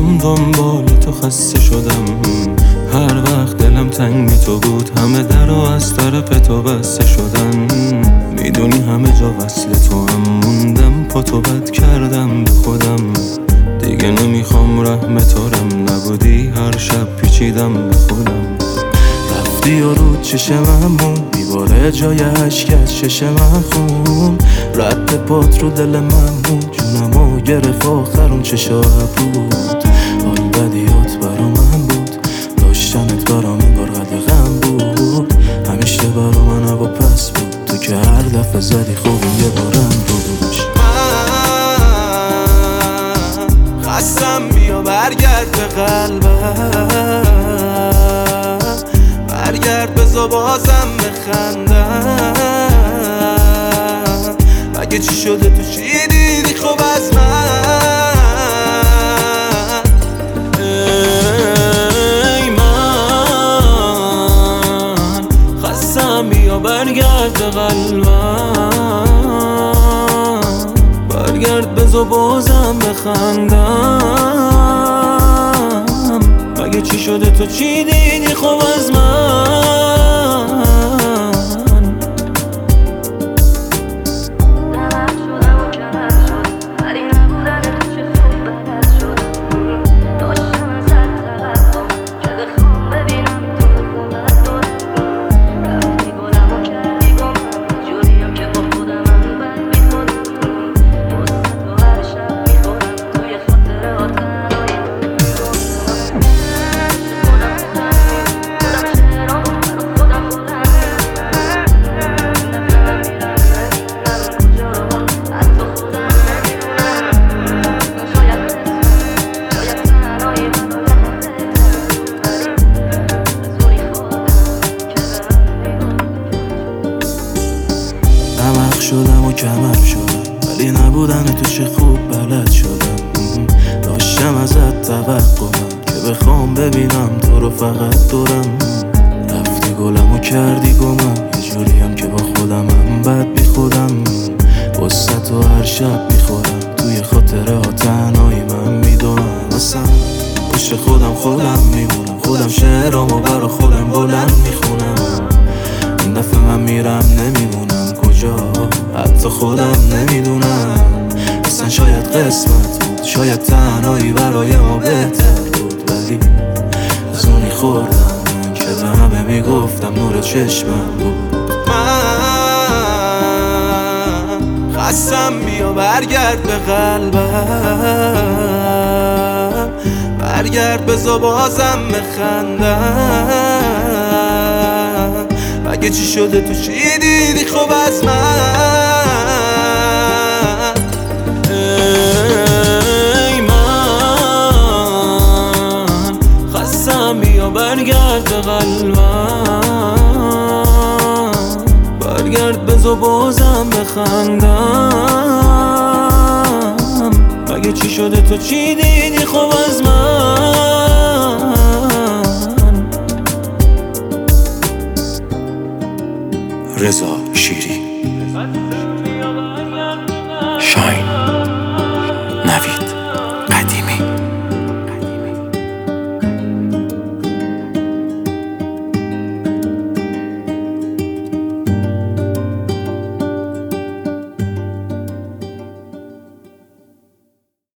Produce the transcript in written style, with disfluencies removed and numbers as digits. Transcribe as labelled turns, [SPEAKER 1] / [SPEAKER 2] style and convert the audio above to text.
[SPEAKER 1] میام دنبال تو خسته شدم، هر وقت دلم تنگ تو بود همه در و از طرف تو بسته شدن. میدونی همه جا وصل تو هم موندم، پا تو بد کردم به خودم. دیگه نمیخوام رحم تورم، نبودی هر شب پیچیدم به خودم. رفتی و رو چشمم میباره جای عشق از چشم خون، رد پات رو دل من بود، جونمو گرفت آخر اون چشا بود. حال بدیات برا من بود، داشتنت برام انگار قدغن بود، همیشه برا من هوا پس بود، تو که هر دفعه زدی خوبم یه بارم روش. من خستم بیا برگرد به قلبم، برگرد بزا بازم بخندم. مگه چی شده تو چی دیدی خوب از من؟ ای من خستم بیا برگرد به قلبم، برگرد بزا بازم بخندم. مگه چی شده تو چی دیدی خوب از من؟ شدم و کمر شدم، ولی نبودن تو چه خوب بلد شدم. داشتم ازت توقعم که بخوام ببینم تو رو فقط دورم. رفتی گلم و کردی گمم، یه جوریم که با خودمم بد بی خودم. واسه تو هر شب میخورم، توی خاطره ها تنهایی من میدونم. واسم پشت خودم میمونم، خودم شعرامو برا خودم بلند میخونم. این دفعه من میرم نمیمونم کجا، حتی خودم نمیدونم. اصلا شاید قسمت بود، شاید تنهایی برای ما بهتر بود، ولی از اونی خوردم که به همه میگفتم نور چشمم بود. من خستم بیا برگرد به قلبم، برگرد بزا بازم بخندم. مگه چی شده تو چی دیدی خوب از من؟ ای من خستم بیا برگرد به قلبم، برگرد بزا بازم بخندم. مگه چی شده تو چی دیدی خوب از من؟